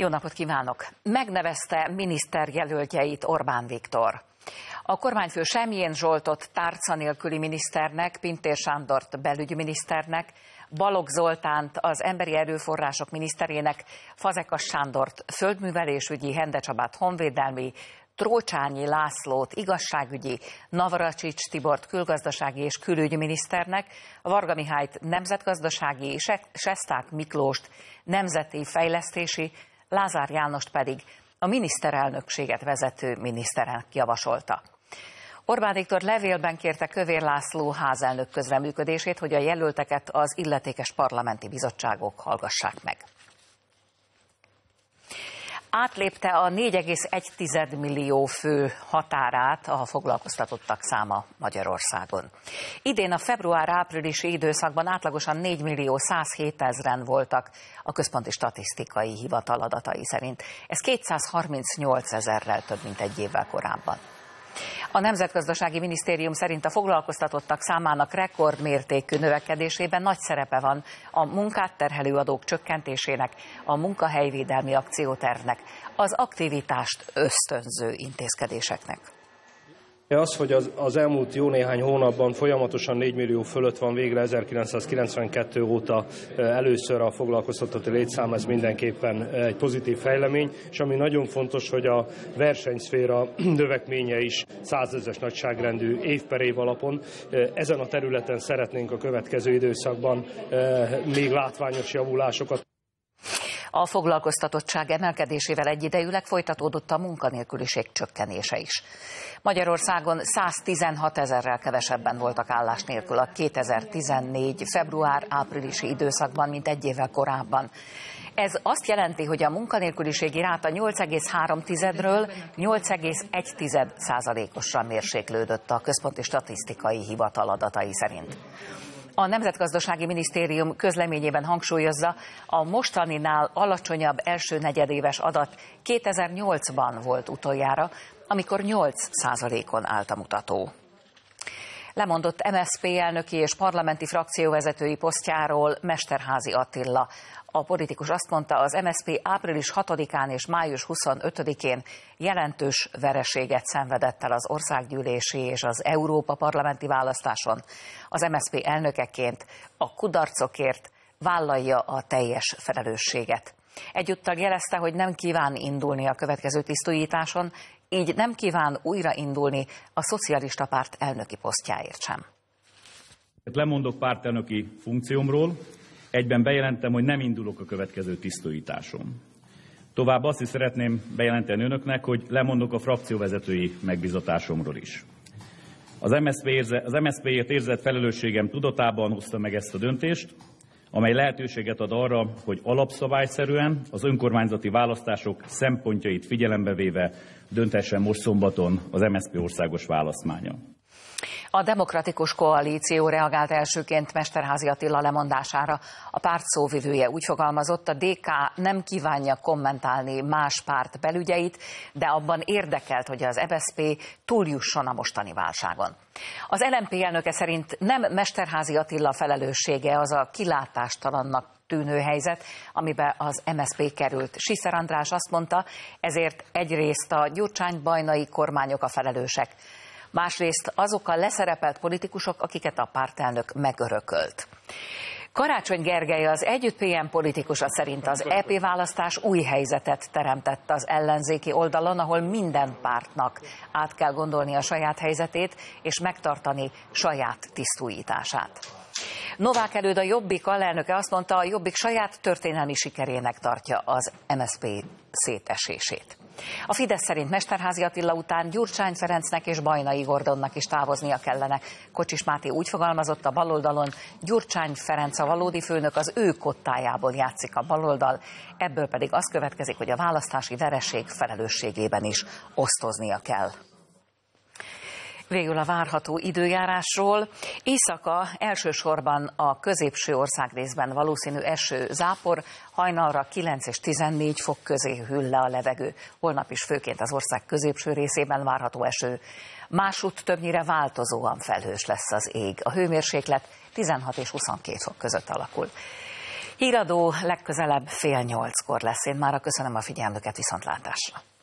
Jó napot kívánok! Megnevezte miniszterjelöltjeit Orbán Viktor. A kormányfő Semjén Zsoltot tárca nélküli miniszternek, Pintér Sándort belügyminiszternek, Balogh Zoltánt az emberi erőforrások miniszterének, Fazekas Sándort földművelésügyi, Hende Csabát honvédelmi, Trócsányi Lászlót igazságügyi, Navracsics Tibort külgazdasági és külügyminiszternek, Varga Mihályt nemzetgazdasági, Sesták Miklóst nemzeti fejlesztési, Lázár Jánost pedig a miniszterelnökséget vezető miniszternek javasolta. Orbán Viktor levélben kérte Kövér László házelnök közreműködését, hogy a jelölteket az illetékes parlamenti bizottságok hallgassák meg. Átlépte a 4,1 millió fő határát a foglalkoztatottak száma Magyarországon. Idén a február-áprilisi időszakban átlagosan 4.107.000-en voltak a Központi Statisztikai Hivatal adatai szerint. Ez 238.000-rel több, mint egy évvel korábban. A Nemzetgazdasági Minisztérium szerint a foglalkoztatottak számának rekordmértékű növekedésében nagy szerepe van a munkát terhelő adók csökkentésének, a munkahelyvédelmi akciótervnek, az aktivitást ösztönző intézkedéseknek. Az, hogy az elmúlt jó néhány hónapban folyamatosan 4 millió fölött van végre 1992 óta először a foglalkoztatotti létszám, ez mindenképpen egy pozitív fejlemény, és ami nagyon fontos, hogy a versenyszféra növekménye is 100 000-es nagyságrendű év per év alapon. Ezen a területen szeretnénk a következő időszakban még látványos javulásokat. A foglalkoztatottság emelkedésével egyidejűleg folytatódott a munkanélküliség csökkenése is. Magyarországon 116 000-rel kevesebben voltak állás nélkül a 2014. február-áprilisi időszakban, mint egy évvel korábban. Ez azt jelenti, hogy a munkanélküliségi ráta 8,3-ről 8,1%-osra mérséklődött a Központi Statisztikai Hivatal adatai szerint. A Nemzetgazdasági Minisztérium közleményében hangsúlyozza, a mostaninál alacsonyabb első negyedéves adat 2008-ban volt utoljára, amikor 8%-on állt a mutató. Lemondott MSZP elnöki és parlamenti frakcióvezetői posztjáról Mesterházy Attila. A politikus azt mondta, az MSZP április 6-án és május 25-én jelentős vereséget szenvedett el az országgyűlési és az Európa parlamenti választáson. Az MSZP elnökeként a kudarcokért vállalja a teljes felelősséget. Egyúttal jelezte, hogy nem kíván indulni a következő tisztújításon, így nem kíván újraindulni a szocialista párt elnöki posztjáért sem. Lemondok pártelnöki funkciómról, egyben bejelentem, hogy nem indulok a következő tisztújításon. Tovább azt is szeretném bejelenteni önöknek, hogy lemondok a frakcióvezetői megbízatásomról is. Az MSZP-ért érzett felelősségem tudatában hozta meg ezt a döntést, amely lehetőséget ad arra, hogy alapszabályszerűen az önkormányzati választások szempontjait figyelembe véve döntessen most szombaton az MSZP országos választmánya. A Demokratikus Koalíció reagált elsőként Mesterházy Attila lemondására. A párt szóvivője úgy fogalmazott, a DK nem kívánja kommentálni más párt belügyeit, de abban érdekelt, hogy az MSZP túljusson a mostani válságon. Az LMP elnöke szerint nem Mesterházy Attila felelőssége az a kilátástalannak tűnő helyzet, amiben az MSZP került. Siszer András azt mondta, ezért egyrészt a Gyurcsány-Bajnai kormányok a felelősek, másrészt azok a leszerepelt politikusok, akiket a pártelnök megörökölt. Karácsony Gergely, az Együtt PM politikusa szerint az EP választás új helyzetet teremtett az ellenzéki oldalon, ahol minden pártnak át kell gondolni a saját helyzetét és megtartani saját tisztújítását. Novák Előd, a Jobbik alelnöke azt mondta, a Jobbik saját történelmi sikerének tartja az MSZP szétesését. A Fidesz szerint Mesterházy Attila után Gyurcsány Ferencnek és Bajnai Gordonnak is távoznia kellene. Kocsis Máté úgy fogalmazott a baloldalon, Gyurcsány Ferenc a valódi főnök, az ő kottájából játszik a baloldal, ebből pedig az következik, hogy a választási vereség felelősségében is osztoznia kell. Végül a várható időjárásról. Éjszaka elsősorban a középső országrészben valószínű eső, zápor, hajnalra 9 és 14 fok közé hűl le a levegő. Holnap is főként az ország középső részében várható eső. Másutt többnyire változóan felhős lesz az ég. A hőmérséklet 16 és 22 fok között alakul. Híradó legközelebb 7:30 lesz. Én mára köszönöm a figyelmüket, viszontlátásra.